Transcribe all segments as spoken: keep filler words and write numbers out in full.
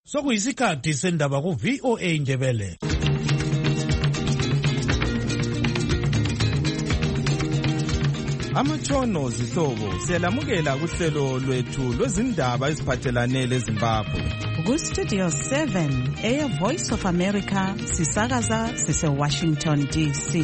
Sokuyisikhathi sendaba ku V O A Ndebele. Amatshono zihlobo siyalamukela kuhlelo lwethu lwezindaba eziphathelane leZimbabwe. Ku Studio seven, Air Voice of America, sisakaza sise Washington D C.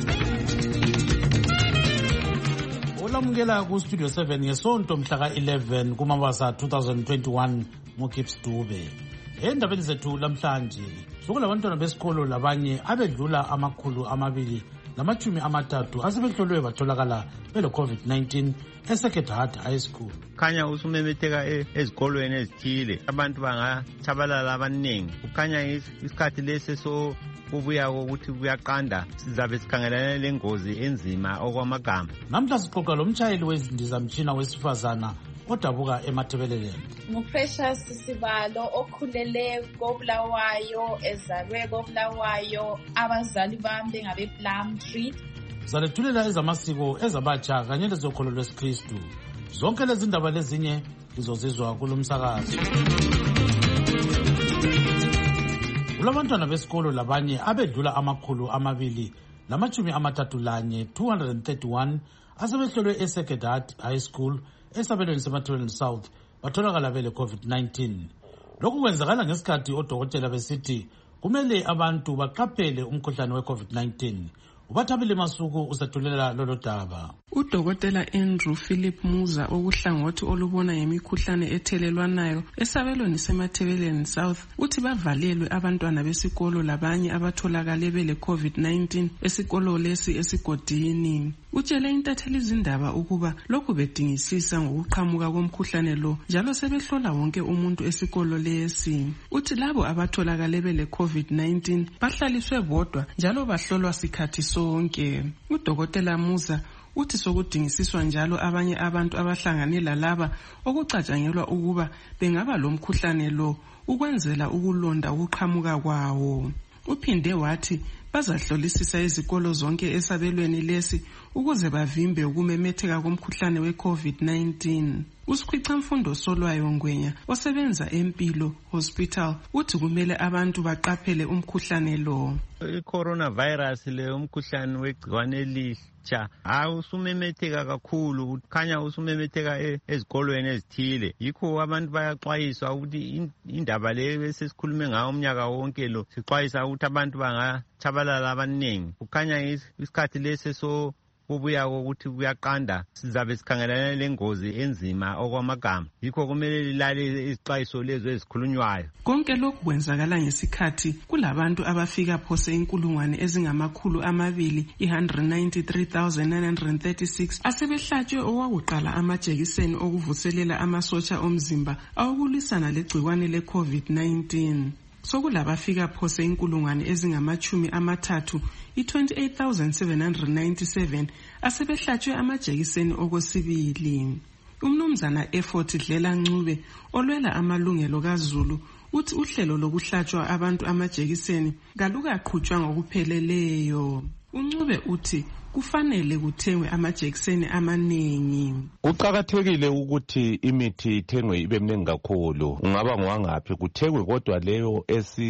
Olamukela ku Studio seven ngesonto mhla ka eleven kuMabasa twenty twenty-one ngoGibbs Dube. Endabeni zethu lamhlanje sokulabantwana besikolo labanye abedlula amakhulu amabili lamachumi amathathu asebehlolwe batholakala bele COVID nineteen eSecond High School. Khanya usumemetheka ezikolweni ezithile abantu bangachabalala abaningi. Ukhanya isikhathi lesi so kubuya ukuthi kuyaqanda sizabe sikhangelane lengozi enzima okwamagama. Namhla sixoxa lomtshayeli wezindizamtshina wesifazana odabuka eMathebeleland. Ngu-Precious Sibalo okhulele koBulawayo ezalwe koBulawayo abazali bami bengabe Plumtree. Zalethulela ezamasiko ezabatsha kanye lezokholo lwesikristu. Zonke lezi ndaba lezinye izozizwa kulomsakazo. Kulabantwana besikolo labanye abedlula amakhulu amabili lamachumi amathathu lanye two hundred thirty-one asebehlolwe eSecond High School esabelweni seMathebeleland South batholakala bele COVID nineteen. Lokhu kwenzakala ngesikhathi odokotela besithi kumele abantu baqaphele umkhuhlane weCovid nineteen. Ubathabile Masuku usethulela lolo daba. Udokotela Andrew Philip Muza okuhlangothi olubona ngemikhuhlane ethelelwanayo esabelweni seMathebeleland South uthi bavalelwe abantwana besikolo labanye abatholakale bele COVID nineteen esikolo lesi esigodini. Utshele intatheli izindaba ukuba lokhu bedingisisa ngokuqhamuka komkhuhlane lo njalo sebehlola wonke umuntu esikolo lesi. Uthi labo abatholakale bele COVID nineteen bahlaliswe bodwa njalo bahlolwa sikhathi sonke. Udokotela Muza uthi sokudingisiswa njalo abanye abantu abahlanganela laba okucatshangelwa ukuba bengaba lomkhuhlane lo ukwenzela ukulonda ukuqhamuka kwawo. Uphinde wathi bazahlolisisa izikolo zonke esabelweni lesi ukuze bavimbe ukumemetheka komkhuhlane weCovid nineteen. Usikhwicamfundo Solwayo Ngwenya osebenza eMpilo Hospital uthi kumele abantu baqaphele umkhuhlane lo. I-coronavirus le umkhuhlane wegciwane elisha awusumemetheka kakhulu, khanya usumemetheka ezikolweni ezithile. Yikho abantu bayaxwayiswa ukuthi indaba le esesikhulume ngayo umnyaka wonke lo sixwayisa ukuthi abantu bangachabalala abaningi. Kukhanya isikhathi lesi so kubuya ukuthi kuyaqanda sizabe sikhangelane lengozi enzima okwamagama. Yikho kumele lilale izixwayiso lezo ezikhulunywayo. Konke lokhu kwenzakala ngesikhathi kulabantu abafika phose inkulungwane ezingamakhulu amabili one hundred ninety-three thousand nine hundred thirty-six asebehlatshwe okwakuqala amajekiseni okuvuselela amasotsha omzimba awokulisana legciwane leCovid nineteen. Sokulabafika phose inkulungwane ezingamachumi amathathu i-twenty-eight thousand seven hundred ninety-seven asebehlatshwe amajekiseni okwesibili. Umnumzana Effort Dlela Ncube olwela amalungelo kaZulu uthi uhlelo lokuhlatshwa abantu amajekiseni kalukaqhutshwa ngokupheleleyo. Uncube uthi kufanele kuthengwe amajekiseni amaningi. Kuqakathekile ukuthi imithi ithengwe ibe mningi kakhulu. Ungaba ngwangaphi kuthengwe kodwa leyo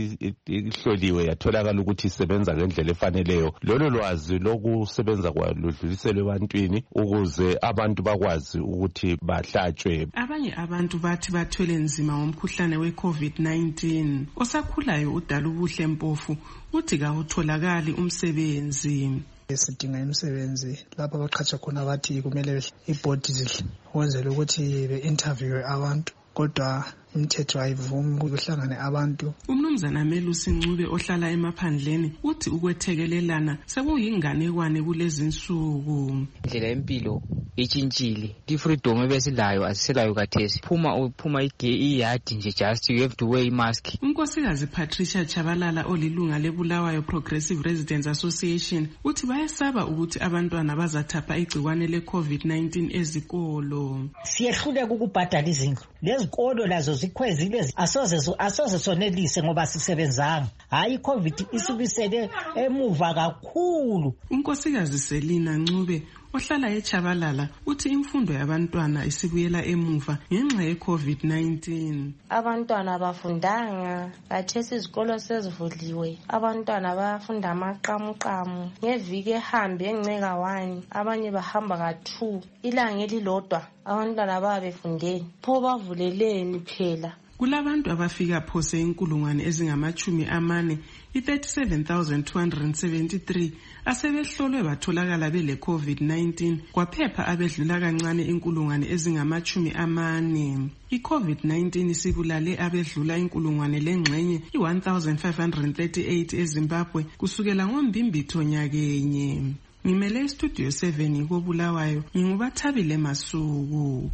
esihloliwe yatholakala ukuthi isebenza ngendlela efaneleyo. Lolo lwazi lokusebenza kwayo ludluliselwe ebantwini ukuze abantu bakwazi ukuthi bahlatshwe. Abanye abantu bathi bathwele nzima ngomkhuhlane weCovid nineteen. Osakhulayo uDalubuhle Mpofu uthi kawutholakali umsebenzi. Sidinga imisebenzi lapha abaqhatsha khona bathi kumele ibhodi zidle ukwenzela ukuthi be-interviewe abantu kodwa imithetho ayivumi ukuhlangane abantu. Umnumzana Melusi Ncube ohlala emaphandleni uthi ukwethekelelana sekuyinganekwane kulezi nsuku. Indlela yempilo itshintshile, i-freedom ebesilayo asiselayo kathesi. Phuma uphuma iyadi nje, just you have to wear mask. Unkosikazi Patricia Chabalala olilunga leBulawayo Progressive Residents Association uthi bayesaba ukuthi abantwana bazathapha igciwane leCovid nineteen ezikolo. Siyehluleka ukubhadala izindlu. Lezikolo lazo zikhwezile asoze asoze sonelise ngoba sisebenzanga. Hayi iCovid isubisele emuva kakhulu. Unkosikazi Selina Ncube ohlala eChabalala uthi imfundo yabantwana isibuyela emuva ngenxa ye-COVID nineteen. Abantwana bafundanga, kathesi izikolo sezivuliwe. Abantwana bayafunda amaqamuqamu. Ngeviki ehambe enceka one, abanye bahamba ka-two. Ilanga elilodwa abantwana babefundeni. Pho bavuleleni phela. Kulabantu abafika phose inkulungwane ezingamachumi amane, i-thirty-seven thousand two hundred seventy-three asebehlolwe batholakala bele COVID nineteen, kwaphepha abedlula kancane inkulungwane ezingamachumi amane. I-COVID nineteen isibulale abedlula inkulungwane lengxenye i-one thousand five hundred thirty-eight eZimbabwe kusukela ngombimbitho nyakenye. Ngimele istudio seven koBulawayo, ngingubathabile Masuku.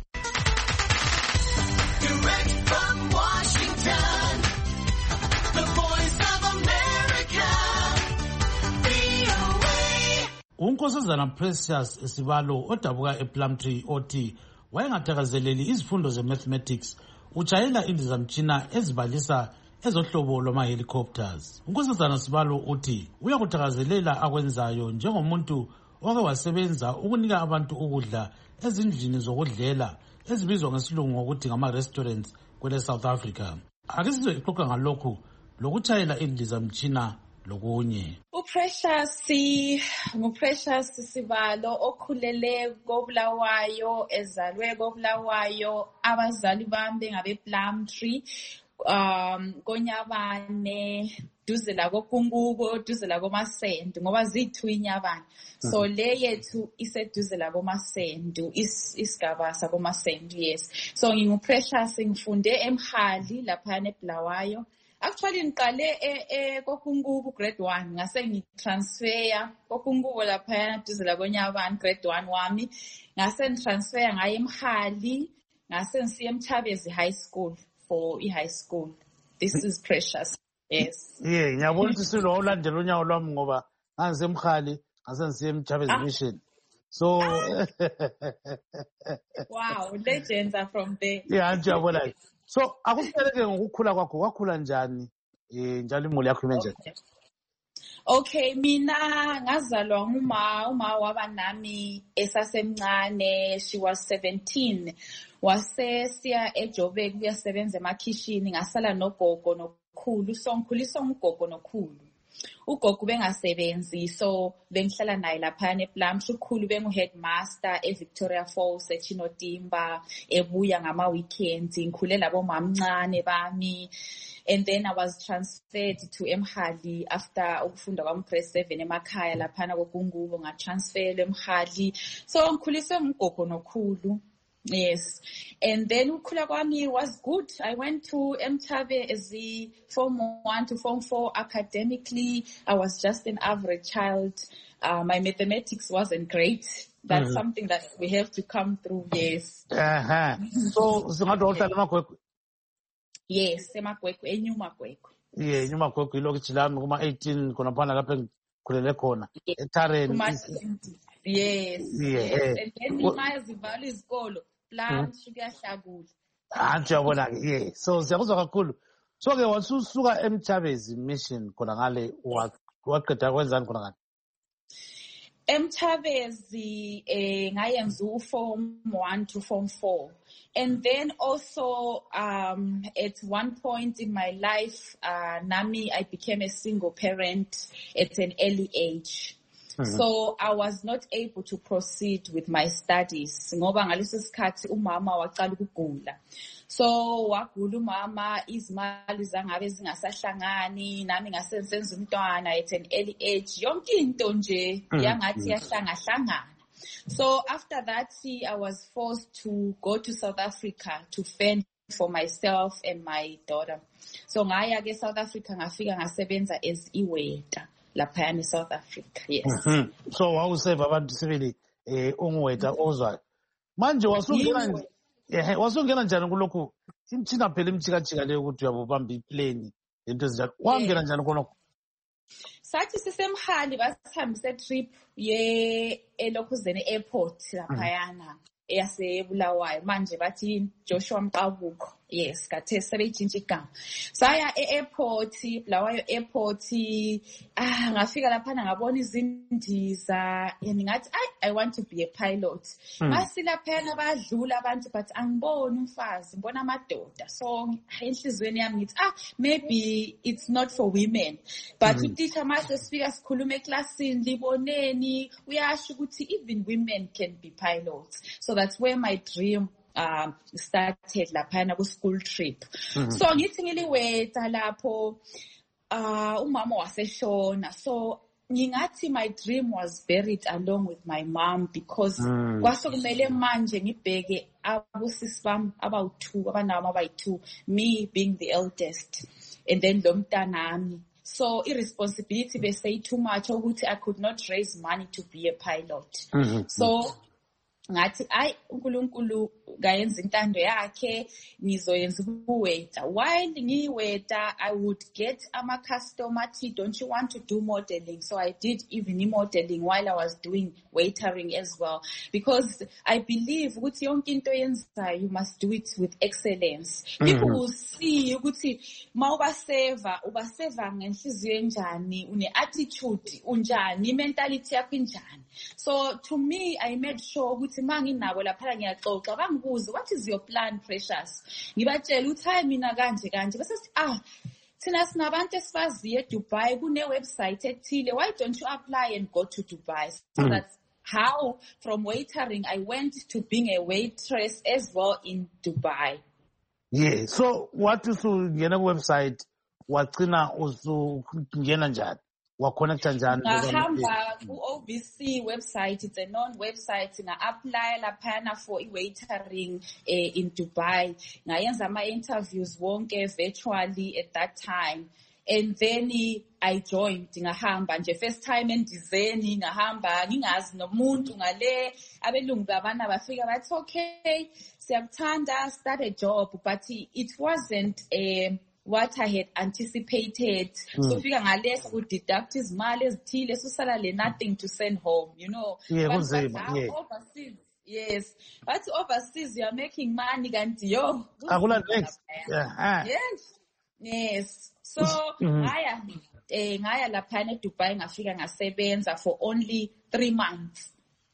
uNkosazana Precious Sibalo odabuka ePlumtree othi wayengathakazeleli izifundo ze-mathematics utshayela indizamtshina ezibalisa ezohlobo lwama-helicopters. uNkosazana Sibalo uthi uyakuthakazelela akwenzayo njengomuntu oke wasebenza ukunika abantu ukudla ezindlini zokudlela ezibizwa ngesilungu ngokuthi ngama-restaurants kwele South Africa. Ake sizoxoxa ngalokhu lokutshayela indizamtshina lokunye. uPrecious nguPrecious Sibalo okhulele koBulawayo, ezalwe koBulawayo. Abazali bami bengabe Plumtree, um koNyabane, duze la koKungubo, duze la koMasendu ngoba zithu iNyabane. So le yethu iseduze la koMasendu, isigaba sakoMasendu. Yes. So nginguPrecious, ngifunde eMhali lapha eBulawayo. Actually ngiqale e koKungubo grade one, ngase ngitransfer koKungubo lapha duze la koNyabane grade one wami, ngase ngitransfer ngaye eMhali, ngase ngisiya eMthabezi high school for i high school. This is Precious. Yes. Yeah, ngiyabona ukuthi silo ulandela unyawo lwami ngoba ngase eMhali ngase ngisiya eMthabezi mission. So wow, legends are from there. Yeah, ngiyabona. So akusikeleke ngokukhula kwakho, wakhula njani eh njalo imuli yakho imenje? Okay, mina ngazalwa nguma uma waba nami esasemncane. She was seventeen. Wase siya eJoburg kuyasebenza emakhishini, ngasala nogogo nokhulu. So ngikhuliswa ngugogo nokhulu. Ugogo bengasebenzi, so bengihlala naye lapha ePlumtree. Ukhulu bengu headmaster eVictoria Falls eChinotimba, ebuya ngama weekends. Ngikhule labo mamncane bami. And then I was transferred to eMhali after ukufunda kwami grade seven emakhaya lapha na koKungubo, ngatransfer eMhali. So ngikhuliswe ngugogo nokhulu. Yes. And then ukhula kwami was good. I went to Mthabe as the form one to form four. Academically, I was just an average child. Uh, my mathematics wasn't great. That's mm-hmm. something that we have to come through. Yes. Uh-huh. So, so yes, emakwekwe, enyumakwekwe. Yeah, enyumakwekwe ilo kichilami kuma eighteen kona pana lapha kulele khona. Etaren. Yes. Yes. And then imazivala izikolo. Plumtree kuyahlakula. Ah, ngiyabona ke. Yeah. So siyakuzwa kakhulu. So ke wasusuka eMthabezi mission khona ngale waqeda kwenzani khona ngale? eMthabezi eh ngayenza uform one to form four. And then also um at one point in my life uh nami I became a single parent at an early age. Mm-hmm. So I was not able to proceed with my studies ngoba ngaleso sikhathi umama waqala ukugula. So wagula umama, izimali zangabe zingasahlangani, nami ngase ngisenza umntwana at an early age. Yonke into nje yangathi yahlanga hlangana. So after that, see, I was forced to go to South Africa to fend for myself and my daughter. So ngaya ke South Africa ngafika ngasebenza as iwaiter lapha in South Africa. Yes. Mm-hmm. So wawuseva abantu sibili eh ungwaiter ozwayo. Manje wasungena eh wasungena njani kulokhu? Imthina phela imthika jika leyo ukuthi uyabobamba iplane into ezinjalo. Wangena njani khonokho? Sathi sisemhali basihambise trip ye eLokhuzeni airport lapha yana eyase Bulawayo. Manje bathi Joshua Mqabukho. Yes, kade sebeyitshintsha igama. Saya e-airport, Bulawayo airport, ah ngafika lapha ngabona izindiza, and ngathi I want to be a pilot. Masi lapha abadlula abantu but angiboni umfazi, ngibona amadoda. So enhlizweni yami ngithi ah maybe it's not for women. But uteacher mase sifika sikhuluma eclassini liboneni uyasho ukuthi even women can be pilots. So that's where my dream um started lapha ku school trip. Mm-hmm. So ngithi ngiliweta lapho uh umama waseshona, so ngingathi my dream was buried along with my mom because kwasokumele manje ngibheke abosisi bami abawu-two abanami abayi-two, me being the eldest and then lo mntanami. So irresponsibility bese too much ukuthi I could not raise money to be a pilot. Mm-hmm. So ngathi ay uNkulunkulu kayenza intando yakhe ngizoyenza ubuweta. While ngiweta I would get ama customer tea, don't you want to do modeling? So I did even modeling while I was doing waitering as well, because I believe ukuthi yonke into yenzayo you must do it with excellence. Mm-hmm. People will see ukuthi mawuba server uba server ngenhliziyo enjani, une attitude unjani, mentality yakho injani. So to me I made sure ukuthi manginabo lapha ngiyaxoxa bangibuza what is your plan Precious, ngibatshela ukuthi hayi mina kanje kanje bese ah thina sinabantu esifaziyo eDubai kune website ethile, why don't you apply and go to Dubai? So mm. that's how from waitering I went to being a waitress as well in Dubai. Yeah, so what usungena ku website wagcina usungena njani? Wa-connecta njani? Ngahamba ku-O B C website, it's a non-website, nga-apply laphana for i-waitering eh, in Dubai. Ngayenza ama-interviews wonke virtually at that time. And then I joined, ngahamba nje first time endizeni, ngahamba ngingazi nomuntu ngale, abelungu babana bafika bathi okay, siyakuthanda, start a job, but it wasn't a what I had anticipated. Mm. So fika ngaleso ku deduct izimali ezithile susala le nothing to send home, you know. Yeah, but, but yeah. Overseas, yes. But overseas you are making money kanti yo. Akula next. Yeah. Yes. Yes. So ngaya eh ngaya lapha eDubai ngafika ngasebenza for only three months.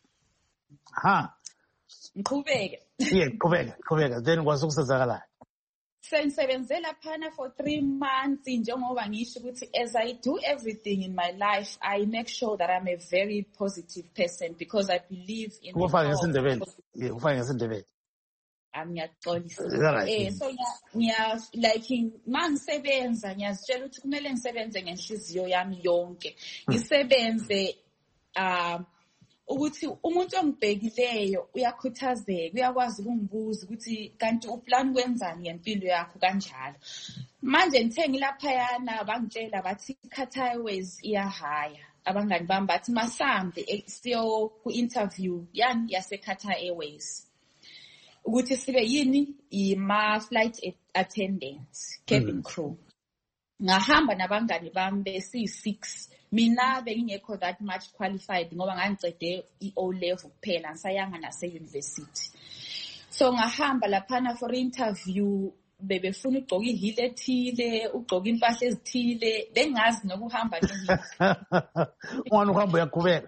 Ha. Ngiqhubeke. Yeah, qhubeka, qhubeka. Then kwasukusenzakala. Sengisebenze laphana for three months njengoba ngisho ukuthi as I do everything in my life I make sure that I'm a very positive person because I believe in ufake ngesindebele. Yeah, ufake ngesindebele. Ngiyaxolisa. Eh so ngiya like mangisebenza ngiyazitshela ukuthi kumele ngisebenze ngenhliziyo yami yonke. Ngisebenze uh ukuthi umuntu ongibhekileyo uyakhuthazeka, uyakwazi ukungibuza ukuthi kanti uplan kwenzani ngempilo yakho kanjalo. Manje ngithe ngilapha yana bangitshela bathi Qatar Airways iyahaya. Abangani bami bathi masambe siyo ku interview yani yase Qatar Airways. Ukuthi sibe yini ima flight attendants, cabin crew. Ngahamba nabangani bami besi six. Mina bengingekho that much qualified ngoba ngangicede i-O level kuphela ngisayanga nase university. So ngahamba laphana for interview, bebefuna ugqoka ihile ethile, ugqoka impahla ezithile, bengazi nokuhamba nje. Wona uhamba uyaqhubeka.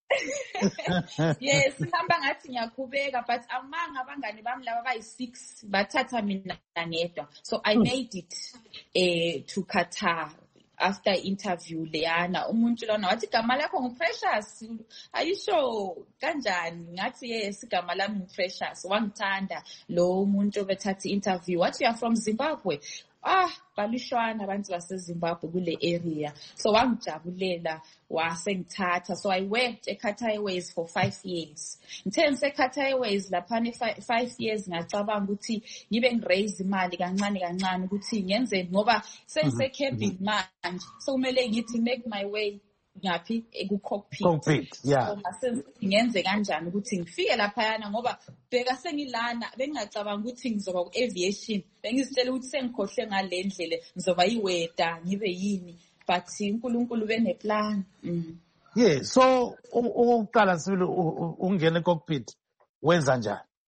Yes, ngihamba ngathi ngiyaqhubeka but amanga abangani bami laba bayi six bathatha mina ngedwa. So I made it eh to Qatar. After interview leyana umuntu lona wathi igama lakho nguPrecious, are you sure kanjani? Ngathi yes igama lami nguPrecious. Wangithanda lo umuntu obethatha interview wathi you are from Zimbabwe. Ah balishwana abantu baseZimbabwe kule area, so wangijabulela wasengithatha. So I worked at Qatar Airways for five years. Ngithe ngise Qatar Airways laphana five years ngacabanga ukuthi ngibe ngiraise imali kancane kancane ukuthi ngenze ngoba sengise cabin manje, so kumele ngithi make my way ngaphi ku cockpit. Cockpit, yeah. So mase ngenze kanjani ukuthi ngifike lapha yana ngoba bheka sengilana bengingacabanga ukuthi ngizoba ku aviation, bengizitshela ukuthi sengikhohle ngale ndlela ngizoba iweta ngibe yini, but uNkulunkulu bene plan. Mm. Yeah, so ukuqala sibili ungena e cockpit wenza njani?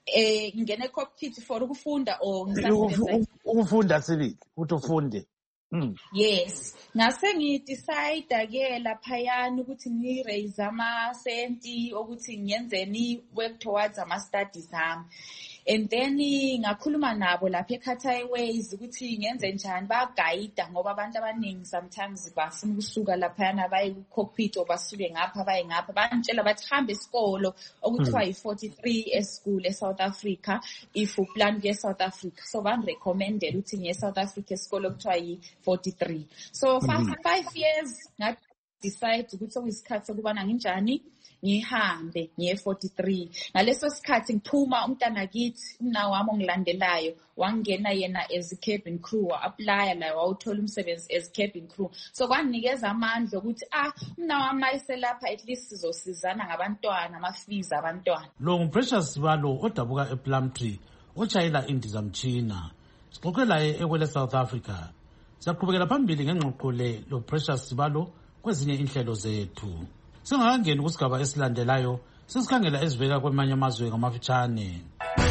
eh ngene cockpit for ukufunda or ngisasebenza ukufunda sibili ukuthi ufunde. Mm. Yes, ngase ngidecide ke laphayana ukuthi ngiraise ama senti ukuthi ngiyenzeni work towards ama studies ami. And then ngakhuluma nabo lapha eKhathi Airways ukuthi ngenze njani bagayida ngoba abantu abaningi sometimes bafuna ukusuka laphayana baye ku cockpit or basuke ngapha baye ngapha bantshela bathi hambe isikolo okuthiwa yi forty-three e school e South Africa if you plan ke South Africa. So ban recommended ukuthi ngiye South Africa isikolo okuthiwa yi forty-three. So for five years ngathi decide ukuthi okuyisikhathi sokubana nginjani ngihambe ngiye forty-three. Ngaleso sikhathi ngiphuma umntana kithi umna wami ongilandelayo wangena yena as cabin crew apply la wawuthola umsebenzi as cabin crew. So kwanikeza amandla ukuthi ah umna wami ayiselapha at least sizosizana ngabantwana ama fees abantwana. Lo nguPrecious Sibalo odabuka ePlumtree ochayela indizamtshina. Sixoxe laye ekwele South Africa. Siyaqhubekela phambili ngengxoxo le lo Precious Sibalo kwezinye inhlelo zethu. Singakangeni kusigaba esilandelayo sisikhangela ezivela kwamanye amazwe ngamafitshane.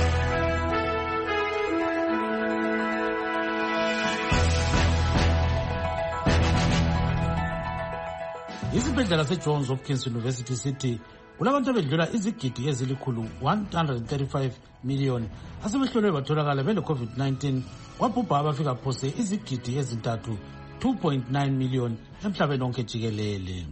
Isibhedlela seJohns Hopkins University City kulabantu abedlula izigidi ezilikhulu one hundred thirty-five million asebehlolwe batholakala bele COVID nineteen wabhubha abafika phose izigidi ezintathu two point nine million emhlabeni wonke jikelele.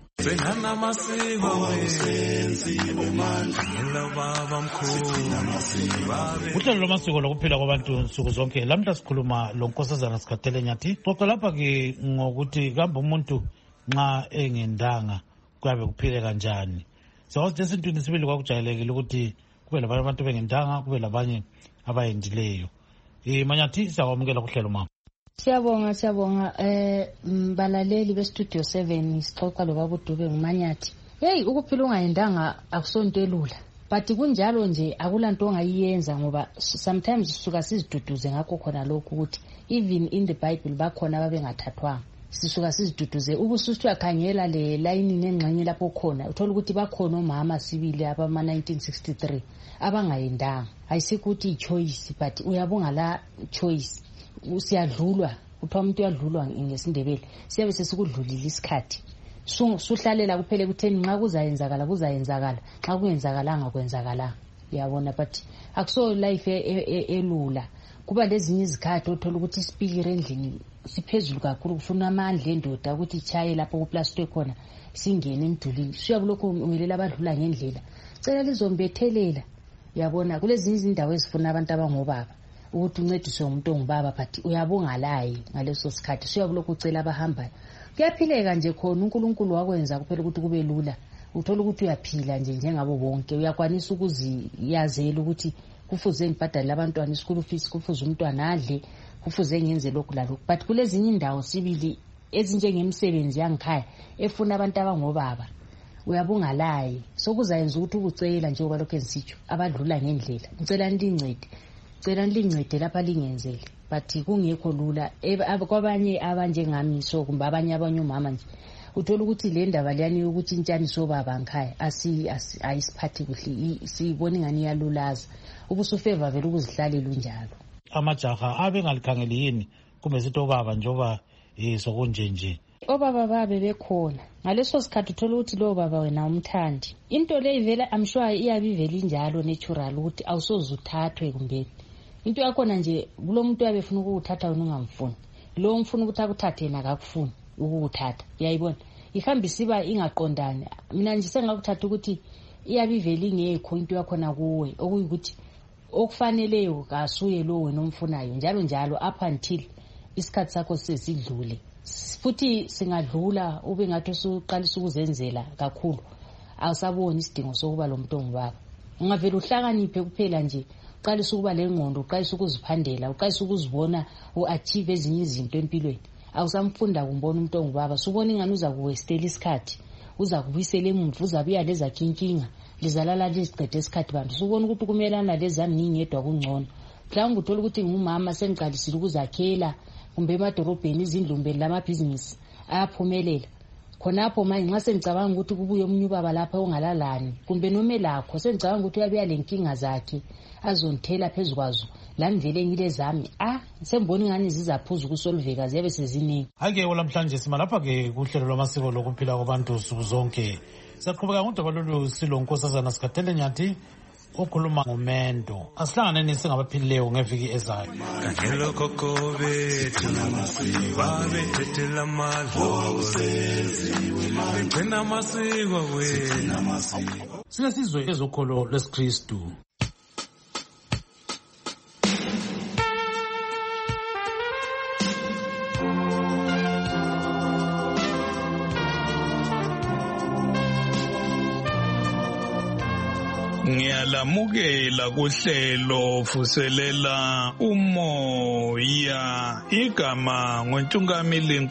Uhlelo lwamasiko lokuphila kwabantu nsuku zonke lamhla sikhuluma lo Nkosazana Sikhathele Nyathi. Xoxa lapha ke ngokuthi kambe umuntu nxa engendanga kuyabe kuphile kanjani. Sawuthi esintwini sibili kwakujayelekile ukuthi kube labanye abantu bengendanga kube labanye abayendileyo. Eh Manyathi siyakwamukela kuhlelo mama. Siyabonga siyabonga eh mbalaleli be Studio seven sixoxa lo baba uDube nguManyathi. Hey ukuphila ungayendanga akusonto elula. But kunjalo nje akulanto ongayiyenza ngoba sometimes sisuka siziduduze ngakho khona lokho ukuthi even in the Bible bakhona ababengathathwanga. Sisuka siziduduze ubusuthi uyakhangela le line nengxenye lapho khona uthola ukuthi bakhona omama sibili abama nineteen sixty-three abangayendanga. Ayisikho ukuthi choice but uyabonga la choice. Usiyadlulwa uthola umuntu uyadlulwa ngesindebele siyabe sesikudlulile isikhathi suhlalela kuphele kutheni nxa kuzayenzakala kuzayenzakala nxa kuyenzakalanga kwenzakala uyabona but akuso life elula kuba lezinye izikhathi othola ukuthi isipikire endlini siphezulu kakhulu kufuna amandla endoda ukuthi ichaye lapho kuplastwe khona singene emdulini siyabulokho umelela abadlula ngendlela cela lizombethelela uyabona kulezinye izindawo ezifuna abantu abangobaba ukuthi uncediswe umuntu ongubaba but uyabonga laye ngaleso sikhathi siyabulokho ucela abahambayo kuyaphileka nje khona uNkulunkulu wakwenza kuphela ukuthi kube lula uthola ukuthi uyaphila nje njengabo bonke uyakwanisa ukuziyazela ukuthi kufuze ngibhadale abantwana ischool fees kufuze umntwana adle kufuze ngenze lokhu la lokhu but kulezinye indawo sibili ezinjengemisebenzi yangikhaya efuna abantu abangobaba uyabonga laye sokuzayenza ukuthi ukucela njengoba lokho ensitsho abadlula ngendlela ngicela ndincede cela nilincede lapha lingenzele but kungekho lula kwabanye abanjengami so kumbe abanye abanye umama nje uthola ukuthi le ndaba leyani ukuthi intshani sobaba ngikhaya asi ayisiphathi kuhle sibona ingani yalulaza ubusufeva vele ukuzihlalela unjalo. Amajaha abengalikhangeli yini kumbe sithi obaba njoba sokunje nje obaba babe bekhona ngaleso sikhathi uthola ukuthi lo baba wena umthandi into le ivela I'm sure iyabe ivela injalo natural ukuthi awusoze uthathwe kumbe into yakhona nje kulo muntu yabefuna ukuthatha wena ungamfuni lo umfuna ukuthi akuthathe yena akakufuni ukuthatha uyayibona ihambisiba ingaqondani mina nje sengakuthatha ukuthi iyabe ivela ingekho into yakhona kuwe okuyikuthi okufaneleyo kasuye lo wena umfunayo njalo njalo up until isikhathi sakho sesidlule futhi singadlula ube ngathi usuqalisa ukuzenzela kakhulu awusaboni isidingo sokuba lo muntu ongubaba ungavela uhlakaniphe kuphela nje uqalisa ukuba lengqondo uqalisa ukuziphandela uqalisa ukuzibona uachieve ezinye izinto empilweni awusamfunda kumbona umuntu ongubaba subona ingani uza kuwestela isikhathi uza kubuyisela emuva uzabuya leza kinkinga lizalala lesiqede isikhathi bantu subona ukuthi kumelana lezami ngingedwa kungcono mhlawumbe uthola ukuthi ngumama sengiqalisile ukuzakhela kumbe emadorobheni izindlu kumbe lamabhizinisi ayaphumelela khonapho manje nxa sengicabanga ukuthi kubuye omunye ubaba lapha ongalalani kumbe noma elakho sengicabanga ukuthi uyabuya lenkinga zakhe azonthela phezu kwazo lami vele ngile zami ah semboni ngani zizaphuza ukusolveka ziyabe seziningi. Ake olamhlanje sima lapha-ke kuhlelo lwamasiko lokuphila kwabantu nsuku zonke. Siyaqhubeka ngudaba lolu Silo Nkosazana Sikhathele Nyathi okhuluma ngomendo. Asihlanganeni singabaphilileyo ngeviki ezayo. Kangelo kokobe babe thethela madlo begcina amasiko wena. Sinesizwe ezokholo lwesikristu. Ngiyalamukela kuhlelo fuselela umoya igama ngoNtungamili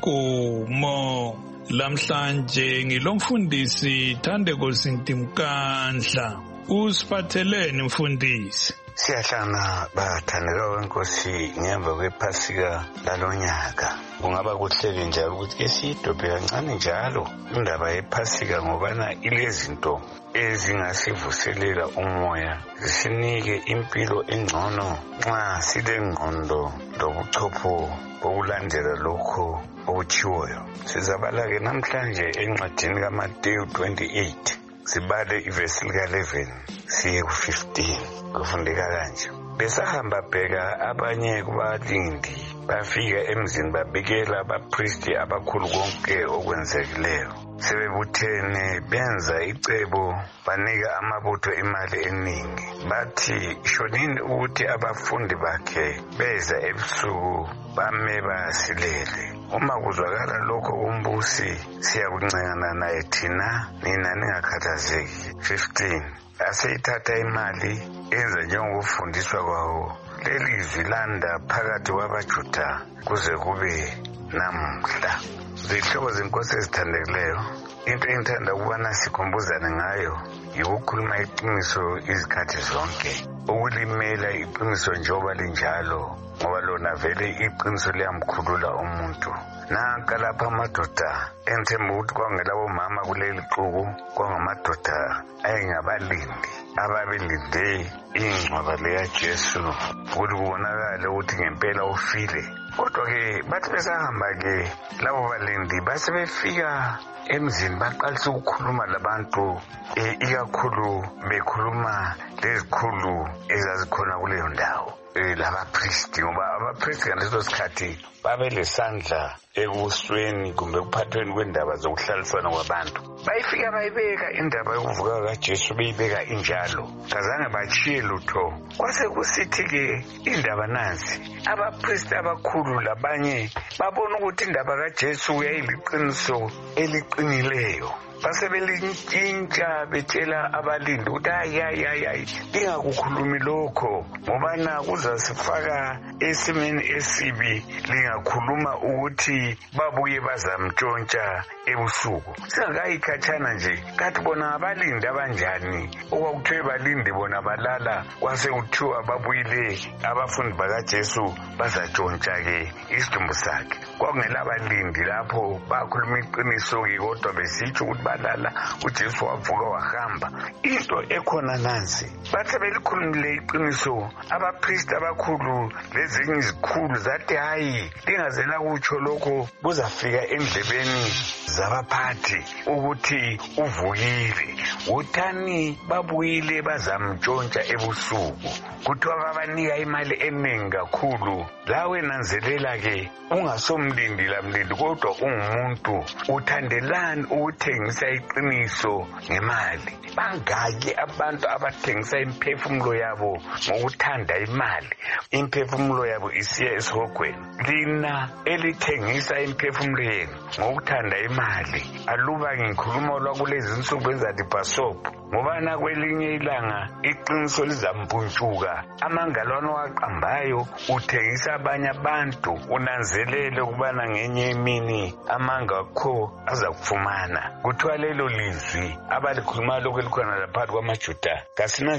Nkomo. Lamhlanje ngilomfundisi Thandeko Sintimkandla. Usiphatheleni mfundisi? Siyahlangana bathandeka wenkosi ngemva kwephasika lalonyaka. Kungaba kuhleli njalo ukuthi ke sidobhe kancane njalo indaba yephasika ngobana ilezinto ezingasivuselela umoya zisinike impilo engcono nxa silengqondo lobuchopho bokulandela lokho okuchiwoyo. Sizabala-ke namhlanje encwadini kaMateyu twenty-eight sibale ivesi lika-eleven siye ku-fifteen kufundeka kanje. Besahamba bheka abanye kubalindi bafika emzini babikela abapristi abakhulu konke okwenzekileyo. Sebebuthene benza icebo banika amabutho imali eningi. Bathi shonini ukuthi abafundi bakhe beza ebusuku bame basilele. Uma kuzwakala lokho umbusi siyakuncengana naye thina nina ningakhathazeki. fifteen aseyithatha imali enza njengokufundiswa kwawo. Leli zilanda phakathi kwabaJuda kuze kube namhla. Zihlobo zenkosi ezithandekileyo, into engithanda ukubana sikhumbuzane ngayo yikukhuluma iqiniso izikhathi zonke. Ukulimela iqiniso njengoba linjalo ngoba lona vele iqiniso liyamkhulula umuntu. Nanka lapha amadoda enthemba ukuthi kwangelabo mama kuleli xuku kwangamadoda ayengabalindi ababelinde ingcwaba leyaJesu ukuthi kubonakale ukuthi ngempela ufile. Kodwa-ke bathi besahamba-ke labo balindi basebefika emzini baqalisa ukukhuluma labantu e, ikakhulu bekhuluma lezikhulu ezazikhona kuleyo ndawo e, labapristi ngoba abapristi ngaleso sikhathi babelesandla ekusweni kumbe kuphathweni kwendaba zokuhlalisana kwabantu. Bayifika bayibeka indaba yokuvuka kaJesu beyibeka injalo kazange bachiye lutho. Kwase kusithi-ke indaba nazi abapristi abakhulu labanye babona ukuthi indaba kaJesu yayiliqiniso eliqinileyo. Basebelintshintsha betshela abalindi ukuthi hayi hayi hayi hayi lingakukhulumi lokho ngobana kuzasifaka esimeni esibi. Lingakhuluma ukuthi babuye bazamtshontsha ebusuku. Singakayikhatshana nje kathi bona abalindi abanjani okwakuthiwe balindi bona balala kwase kuthiwa babuyile abafundi bakaJesu bazatshontsha-ke isidumbu sakhe. Kwakungela balindi lapho bakhuluma iqiniso-ke kodwa besitsho ukuthi balala uJesu wavuka wahamba. Into ekhona nansi bathe belikhulumile iqiniso abapristi abakhulu lezinye izikhulu zathi hayi lingazela kutsho lokho kuzafika endlebeni zabaphathi ukuthi uvukile. Wothani babuyile bazamtshontsha ebusuku kuthiwa babanika imali eningi kakhulu. Lawe nanzelela-ke ungasomlindi lamlindi kodwa ungumuntu uthandelani ukuthengisa iqiniso ngemali. Bangaki abantu abathengisa imphefumulo yabo ngokuthanda imali, imphefumulo yabo isiya esihogweni. Lina elithengisa imphefumulo yenu ngokuthanda imali aluba ngikhuluma lwakulezi insuku enzathi bhasopo ngobana kwelinye ilanga iqiniso lizampuntshuka. Amangalwane waqambayo uthengisa abanye abantu unanzelele ukubana ngenye imini amanga akho aza kufumana. Kuthiwa lelo lizwi abalikhuluma lokhu elikhona laphathi kwamaJuda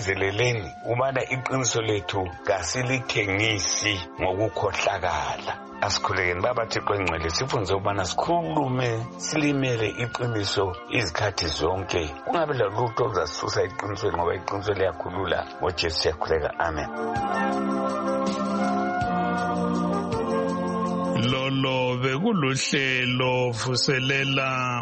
kasinanzeleleni ukubana iqiniso lethu kasilithengisi ngokukhohlakala. asikhulekeni baba Thixo engcwele sifunze ukubana sikhulume silimele iqiniso izikhathi zonke kungabe lalutho oluzasisusa iqinisweni ngoba iqiniso liyakhulula ngoJesu siyakhuleka amen. Lolo bekuluhlelo vuselela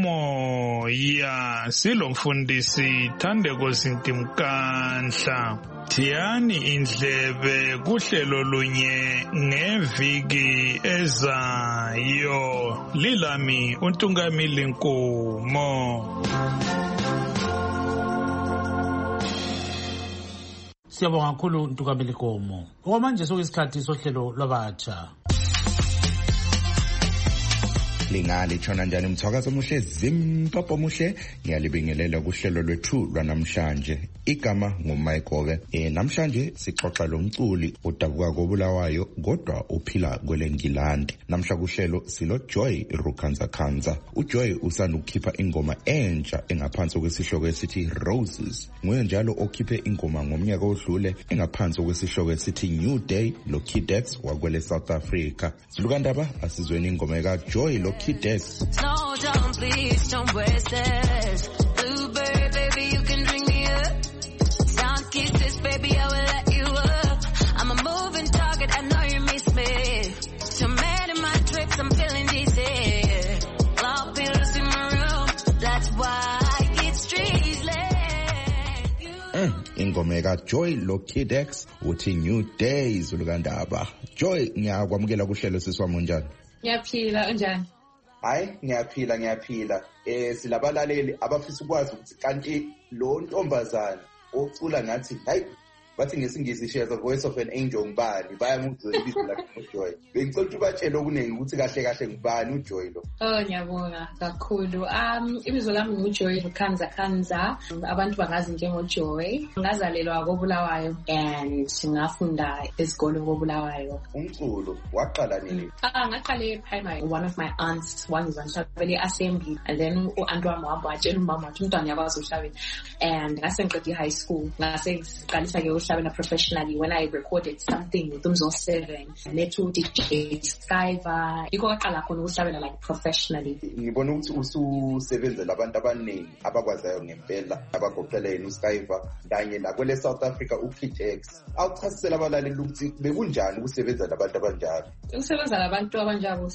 umoya silomfundisi Thandeko Sintimkanhla. Thiyani indlebe kuhlelo lunye ngeviki ezayo. Lilami uNtungamili Nkomo. Siyabonga kakhulu uNtungamili Nkomo. Okwamanje sokuyisikhathi sohlelo lwabatsha. Lingali tshona njani mthwakazi omuhle Zimbabwe omuhle ngiyalibingelela kuhlelo lwethu lwanamhlanje igama nguMayigoke eh namhlanje sixoxa lomculi odabuka koBulawayo kodwa uphila kweleNgilandi namhla kuhlelo silo Joy Rukhanzakhanza uJoy usanda ukukhipha ingoma entsha engaphansi kwesihloko esithi Roses nguye njalo okhiphe ingoma ngomnyaka odlule engaphansi kwesihloko esithi New Day lo Kidex wakwele South Africa silukandaba asizweni ingoma ka Joy lo Kidex. No, don't please, don't waste it. Blueberry, baby, you can drink me up. Sound kisses, baby, I will let you up. I'm a moving target, I know you miss me. So mad in my trips, I'm feeling dizzy. All pills in my room, that's why it's treason. Mm, ingoma ka Joy lo Kidex uthi New Days ulukandaba. Joy ngiyakwamukela kuhlelo siswami njani? Ngiyaphila unjani? Hayi ngiyaphila ngiyaphila eh silabalaleli abafisa ukwazi ukuthi kanti lo ntombazana ocula ngathi hayi bathi ngesingisi shares a voice of an angel ngibani bayamuzwa ibizo lakhe uJoy bengicela ukuthi batshele okuningi ukuthi kahle kahle ngibani uJoy lo. Oh ngiyabonga kakhulu um ibizo lami nguJoy Rukhanzakhanza abantu bangazi njengoJoy ngazalelwa koBulawayo and ngafunda esikole koBulawayo. Umculo waqala nini? Ah ngaqale primary one of my aunts one is unshabele assembly and then uantu wami wahamba watshela umama ukuthi umntwana yakwazi uhlabela and ngase ngiqede high school ngase ngiqalisa ke uhlabela professionally when I recorded something with Umzo seven netho D J Skyva iko qala khona ukuhlabela like professionally. Ngibona ukuthi ususebenza labantu abaningi abakwazayo ngempela abagoqela yena uSkyva kanye la kwele South Africa uKidex awuchasisela abalaleli ukuthi bekunjani ukusebenza labantu abanjalo. Ukusebenza labantu abanjalo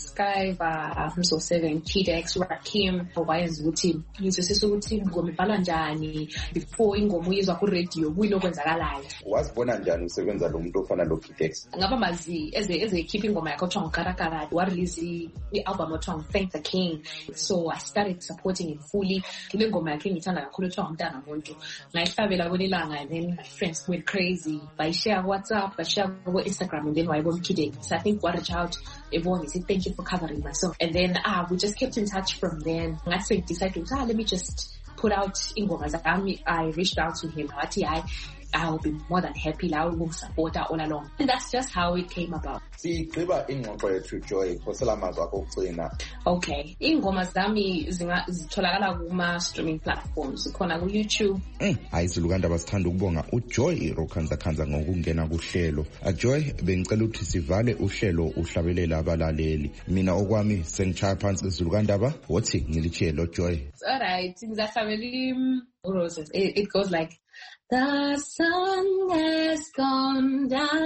Skyva Umzo seven Kidex Rakim wayenza ukuthi ngizwisisa ukuthi ingoma ibhalwa njani before ingoma uyizwa ku radio kuyilokwenzakalayo. Wasibona njani usebenza lo muntu ofana lo Kidex? Ngaba mazi eze eze keep ingoma yakhe othwa uKarakara wa release i-album othwa Thank the King, so I started supporting him fully. Le ngoma yakhe ngithanda kakhulu othwa Umntana Muntu ngayihlabela kwelilanga and then my friends went crazy by share WhatsApp by share on Instagram and then wayibona Kidex. So I think what reach out everyone said thank you for covering my song and then ah we just kept in touch from then. Ngathi decided ah let me just put out ingoma zami. I reached out to him wathi I I'll be more than happy la ukumsupport all along and that's just how it came about. Sigqiba ingxoxo yethu Joy phosela amazwi akho okugcina. Okay, ingoma zami zitholakala kuma streaming platforms khona ku YouTube. Mm, ayizilukanda basithanda ukubonga uJoy Rukhanzakhanza ngokungena kuhlelo. aJoy bengicela ukuthi sivale uhlelo uhlabelela abalaleli. Mina okwami sengichaya phansi izilukandaba wothi ngilichie lo Joy. All right, ngizahlabela Roses. It, it goes like the sun has gone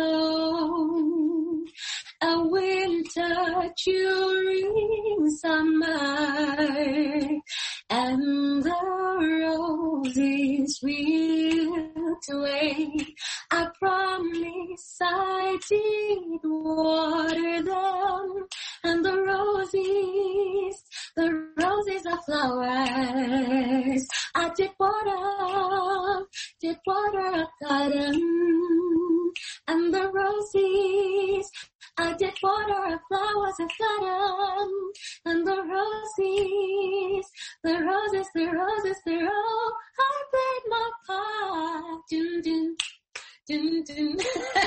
down, a winter during summer, and the roses wilt away. I promise I did water them, and the roses, the roses are flowers. I did water, did water a garden, and the roses, I did water a flowers a garden, and the roses, the roses, the roses, the roses, I played my part. Dun, dun, dun, dun.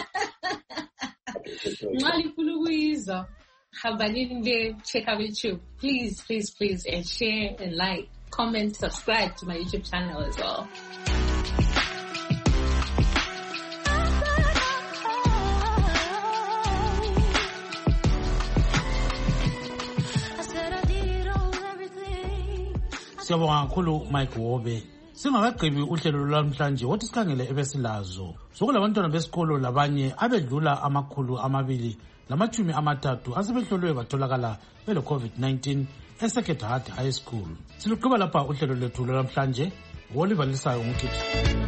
Mali Puluiza. Habaninde, check out YouTube. Please, please, please, and share and like, comment, subscribe to my YouTube channel as well. Siyabonga kakhulu Mike Wobe. Singakagqibi uhlelo lwamhlanje wothi sikhangele ebesilazo. Sokulabantwana besikolo labanye abedlula amakhulu amabili lamachumi amathathu asebehlolwe batholakala bele COVID nineteen eSecond Heart High School. Siluqhuba lapha uhlelo lwethu lwamhlanje. Oliver Lisayo ngumkhithi.